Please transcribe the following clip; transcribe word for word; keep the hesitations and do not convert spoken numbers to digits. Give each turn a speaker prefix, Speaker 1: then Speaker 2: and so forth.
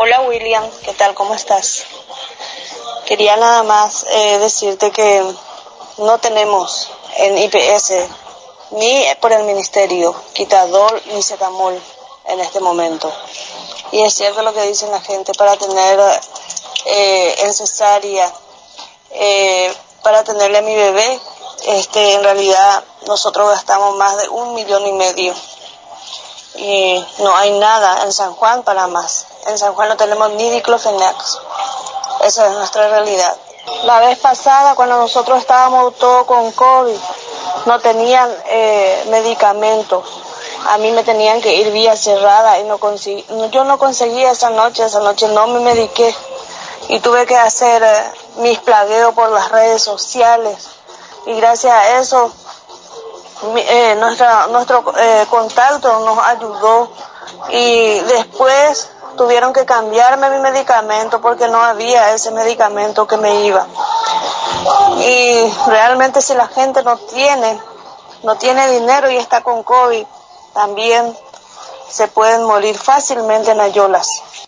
Speaker 1: Hola William, ¿qué tal? ¿Cómo estás? Quería nada más eh, decirte que no tenemos en I P S ni por el ministerio quitador ni cetamol en este momento. Y es cierto lo que dicen la gente, para tener eh, en cesárea, eh, para tenerle a mi bebé, este, en realidad nosotros gastamos más de un millón y medio. Y no hay nada en San Juan para más. En San Juan no tenemos ni diclofenac. Esa es nuestra realidad. La vez pasada, cuando nosotros estábamos todos con COVID, no tenían eh, medicamentos. A mí me tenían que ir vía cerrada y no conseguí, yo no conseguí esa noche, esa noche no me mediqué y tuve que hacer eh, mis plagueos por las redes sociales y gracias a eso mi, eh, nuestra, nuestro eh, contacto nos ayudó y después tuvieron que cambiarme mi medicamento porque no había ese medicamento que me iba. Y realmente si la gente no tiene, no tiene dinero y está con COVID, también se pueden morir fácilmente en Ayolas.